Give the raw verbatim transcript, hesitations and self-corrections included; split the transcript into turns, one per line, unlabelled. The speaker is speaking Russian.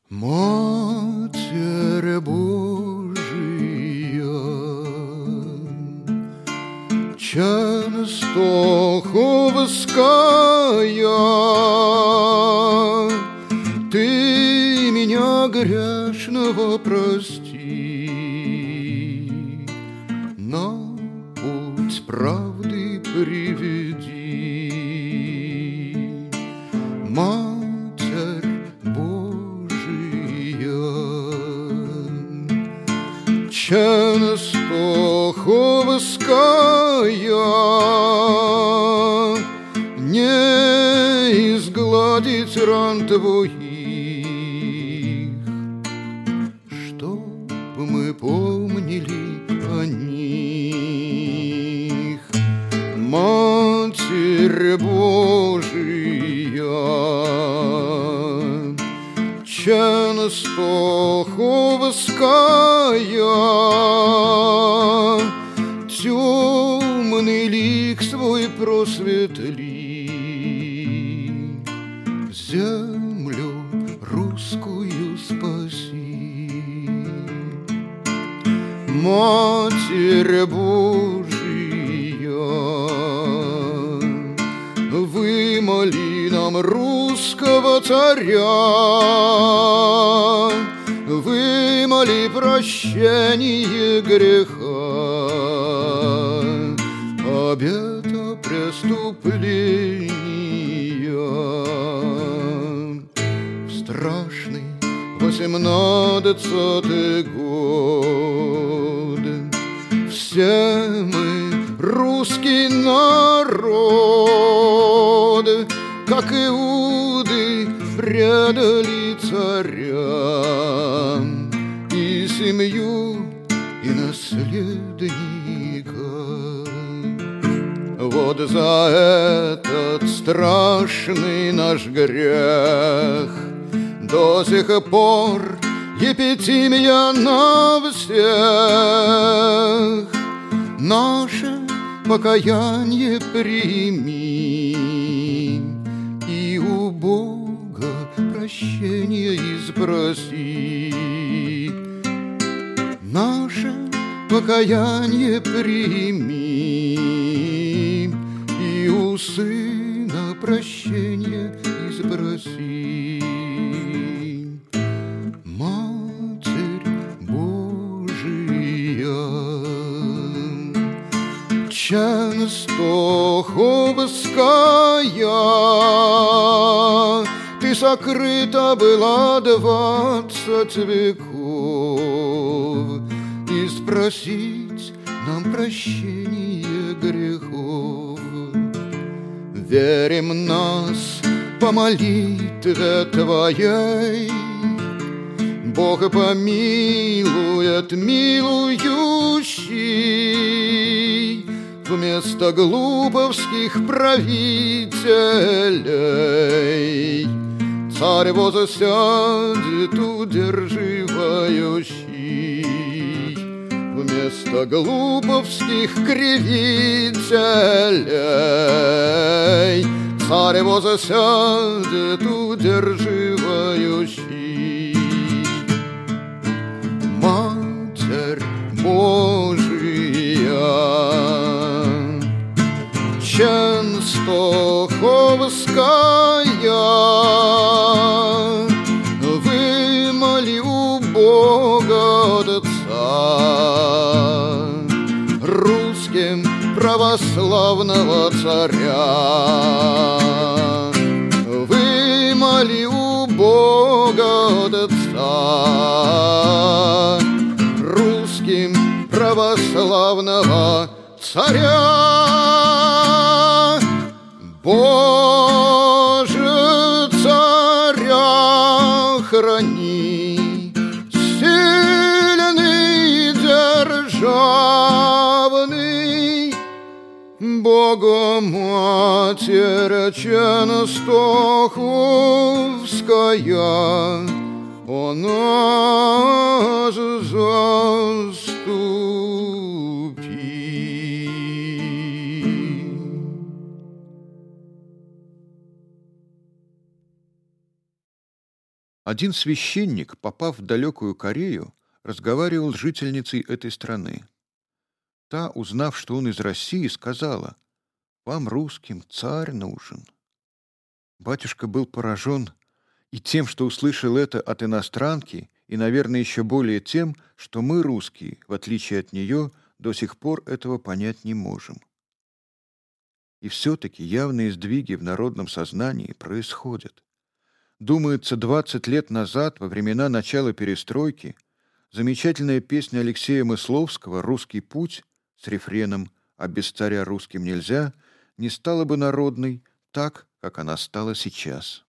Матерь Божия, Частоховская, Ты меня грешного прости, на путь правды приведи. Матерь Частоховская, не изгладить ран твоих, чтоб мы помнили о них. Матерь Божия, Частоховская, темный лик свой просветли, землю русскую спаси. Матерь Божия, вымоли нам русского царя, вымоли прощение греха, обета преступления. В страшный восемнадцатый год все мы, русский народ, как Иуды, предали царя и семью, и наследника. Вот за этот страшный наш грех до сих пор епитимия на всех. Наше покаяние прими и у Бога прощения изпроси. Наше покаяние прими и у Сына прощения изпроси. Матерь Божия, Частоховская, Ты сокрыта была двадцать веков, и спросить нам прощение грехов. Верим нас по молитве Твоей, Бог помилует милующий, вместо глуповских правителей царь вознесет удерживающий. Вместо глуповских кривителей царь вознесет удерживающий. Матерь Божия, Частоховская, вымоли у Бога Отца русским православного царя, вымоли у Бога Отца русским православного царя. Боже, царя храни, сильный, державный, Богоматерь Частоховская, о нас заступи. Один священник, попав в далекую Корею, разговаривал с жительницей этой страны. Та, узнав, что он из России, сказала: «Вам, русским, царь нужен». Батюшка был поражен и тем, что услышал это от иностранки, и, наверное, еще более тем, что мы, русские, в отличие от нее, до сих пор этого понять не можем. И все-таки явные сдвиги в народном сознании происходят. Думается, двадцать лет назад, во времена начала перестройки, замечательная песня Алексея Мысловского «Русский путь» с рефреном «А без царя русским нельзя» не стала бы народной так, как она стала сейчас.